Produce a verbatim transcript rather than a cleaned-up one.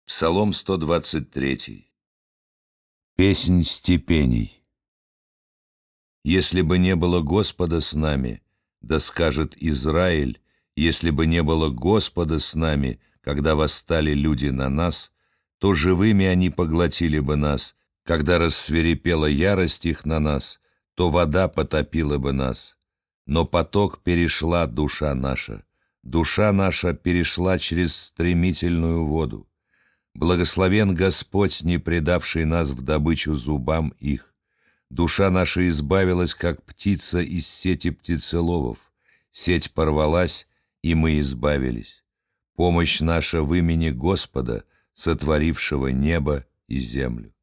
Псалом сто двадцать три. Песнь степеней. Если бы не было Господа с нами, да скажет Израиль, если бы не было Господа с нами, когда восстали люди на нас, то живыми они поглотили бы нас, когда рассвирепела ярость их на нас, то вода потопила бы нас. Но поток перешла душа наша, душа наша перешла через стремительную воду. Благословен Господь, не предавший нас в добычу зубам их. Душа наша избавилась, как птица из сети птицеловов. Сеть порвалась, и мы избавились. Помощь наша в имени Господа, сотворившего небо и землю.